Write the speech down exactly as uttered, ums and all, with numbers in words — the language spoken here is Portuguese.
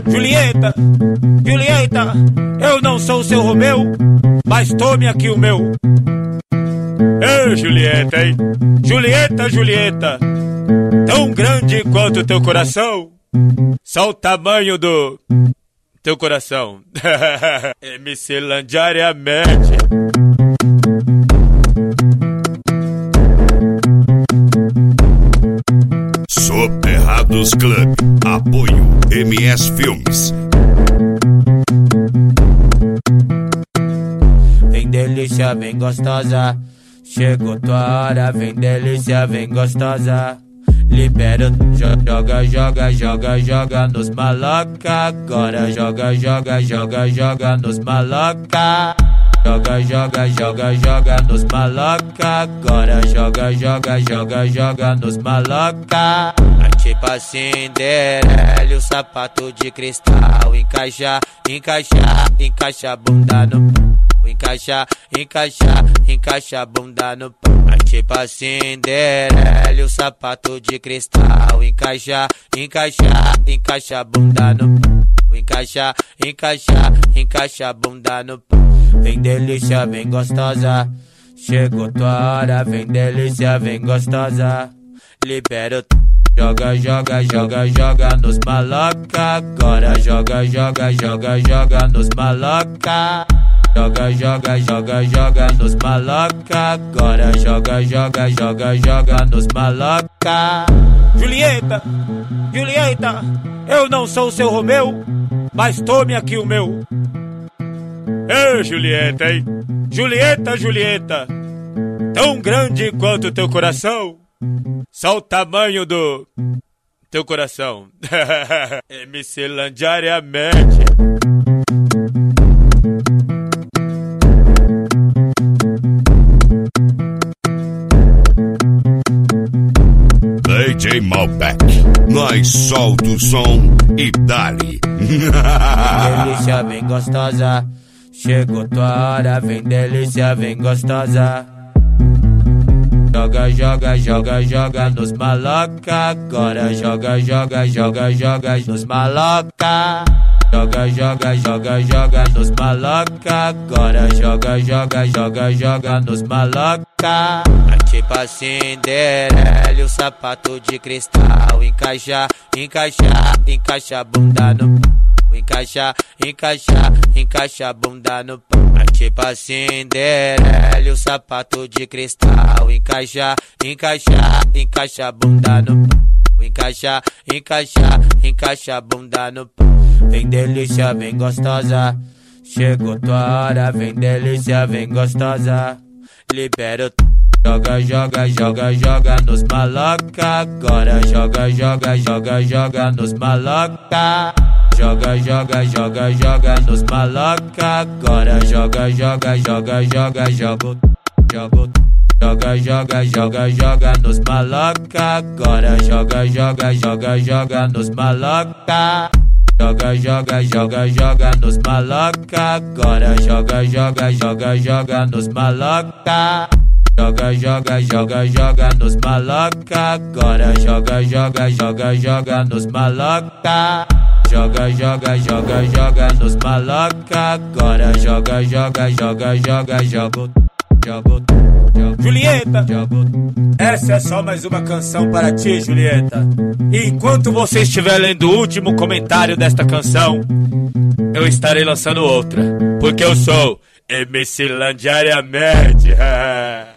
Julieta, Julieta, eu não sou o seu Romeu, mas tome aqui o meu. Ei, Julieta, hein? Julieta, Julieta, tão grande quanto teu coração, só o tamanho do teu coração. M C Landiariamente. Soterrados Club. Apoio M S Filmes. Vem delícia, vem gostosa, chegou tua hora, vem delícia, vem gostosa. Libera, joga, joga, joga, joga nos maloca. Agora joga, joga, joga, joga nos maloca. Joga, joga, joga, joga nos maloca. Agora joga, joga, joga, joga nos maloca. Tipo a Cinderela, o sapato de cristal. Encaixa, encaixa, encaixa a bunda no pau. Encaixa, encaixa, encaixa a bunda no pau. Tipo a Cinderela, o sapato de cristal. Encaixa, encaixa, encaixa a bunda no pau. Encaixa, encaixa, encaixa a bunda no pau. Vem delícia, vem gostosa, chegou tua hora, vem delícia, vem gostosa. Libera o joga, joga, joga, joga nos maloca. Agora joga, joga, joga, joga nos maloca. Joga, joga, joga, joga nos maloca. Agora joga, joga, joga, joga nos maloca. Julieta, Julieta, eu não sou o seu Romeu, mas tome aqui o meu. Ei, Julieta, hein? Julieta, Julieta, tão grande quanto teu coração, só o tamanho do teu coração. M C Landiariamente. D J Malbec, nós solta o som e dali. Delícia, vem gostosa, chegou tua hora, vem delícia, vem gostosa. Joga, joga, joga, joga nos maloca. Agora joga, joga, joga, joga nos maloca. Joga, joga, joga, joga nos maloca. Agora joga, joga, joga, joga nos maloca. Tipo a Cinderela, o sapato de cristal. Encaixa, encaixa, encaixa a bunda no pau. Encaixa, encaixa, encaixa a bunda no pau. Tipo a Cinderela, o sapato de cristal. Encaixa, encaixa, encaixa a bunda no pau. Encaixa, encaixa, encaixa a bunda no pau. Vem delícia, vem gostosa, chegou tua hora, vem delícia, vem gostosa. Libera o joga, joga, joga, joga nos maloca. Agora joga, joga, joga, joga nos maloca. Joga, joga, joga, joga nos maloca. Agora joga, joga, joga, joga, joga, joga. Joga, joga, joga, joga nos maloca. Agora joga, joga, joga, joga nos maloca. Joga, joga, joga, joga nos maloca. Agora joga, joga, joga, joga nos maloca. Joga, joga, joga, joga nos maloca. Agora joga, joga, joga, joga nos maloca. Joga, joga, joga, joga nos maloca. Agora joga, joga, joga, joga, joga, joga. Julieta, essa é só mais uma canção para ti, Julieta. E enquanto você estiver lendo o último comentário desta canção, eu estarei lançando outra, porque eu sou M C Landiariamente.